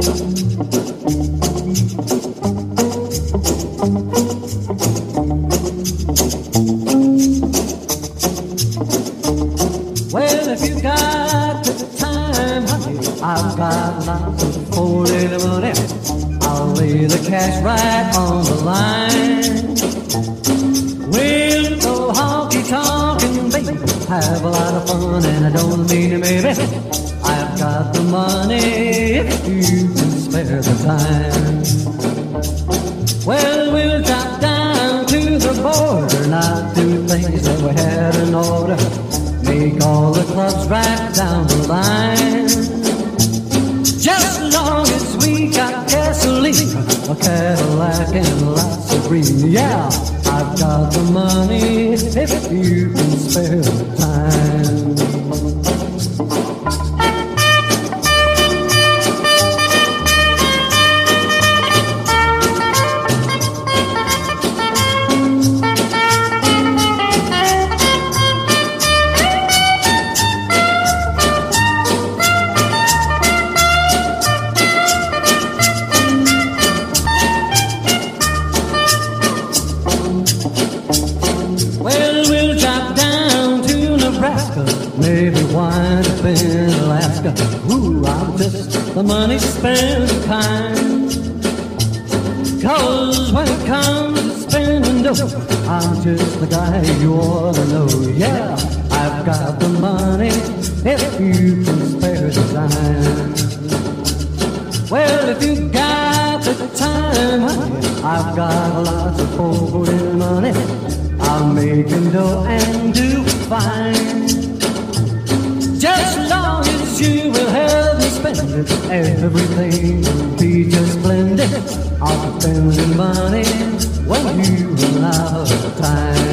Well, if you got the time, honey, I've got lots of folded money. I'll lay the cash right on the line. We'll go honky-tonkin', baby, have a lot of fun, and I don't mean it, maybe. I've got the money if you can spare the time. Well, we'll drop down to the border, not do things that we had in order. Make all the clubs right down the line. Just as long as we got gasoline, a Cadillac and lots of green. Yeah, I've got the money if you can spare the time. Maybe wind up in Alaska. Ooh, I'm just the money spent kind. 'Cause when it comes to spending dough, I'm just the guy you ought to know. Yeah, I've got the money if you can spare the time. Well, if you got the time, honey, I've got lots of folded money. I'm making dough and do fine. Just as long as you will help me spend it, everything will be just splendid. I'll be spending money when you allow the time.